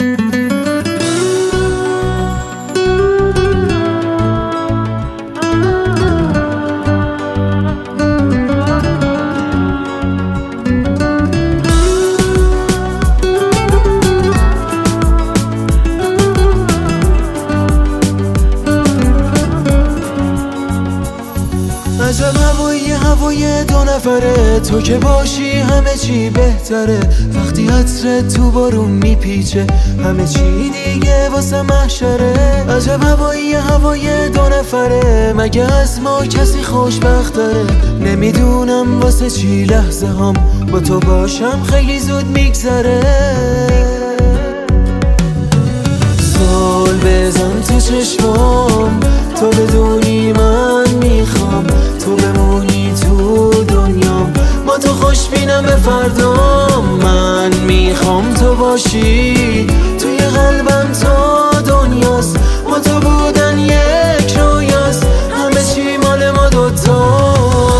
عجب هوای دو نفره، تو که باشی همه چی بهتره. وقتی عطرت تو بارون میپیچه همه چی دیگه واسه محشره. عجب هوای دو نفره، مگه از ما کسی خوشبختره؟ نمیدونم واسه چی لحظه هام با تو باشم خیلی زود میگذره. سال بزن تو چشمام، تو بدونی من میخوام تو بمونی تو دنیام، با تو خوشبینم به فردام. من میخوام تو باشی توی قلبم، تو دنیاست، با تو بودن یک رویاست، همه چی مال ما دوتاست.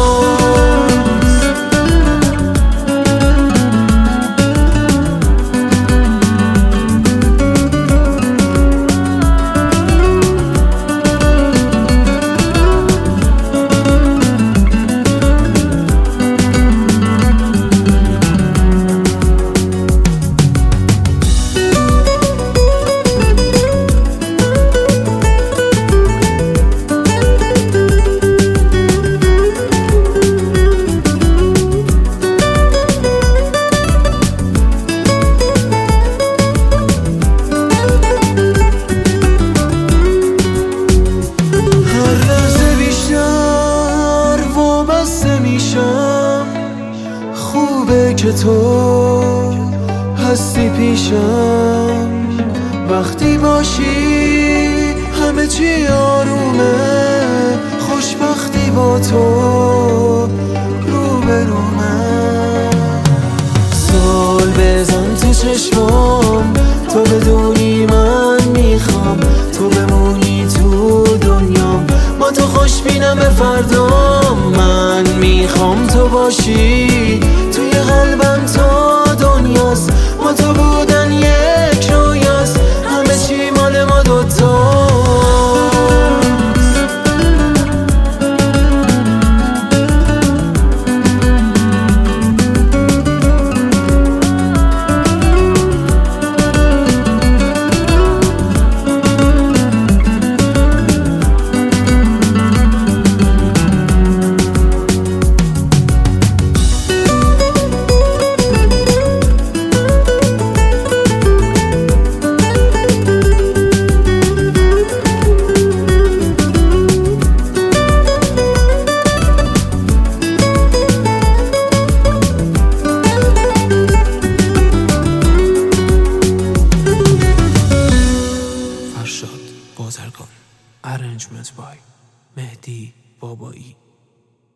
خوبه که تو هستی پیشم، وقتی باشی همه چی آرومه. خوشبختی با تو روبرومه. سال بزن تو چشمام، تو بدونی من میخوام تو بمونی تو دنیام، با تو خوشبینم به فردام. من میخوام تو باشی توی قلبم، تو دنیاست، با تو بودن یک رویاست، همه چی مال ما دوتاست. بازرگان. Arrangement by مهدی بابایی.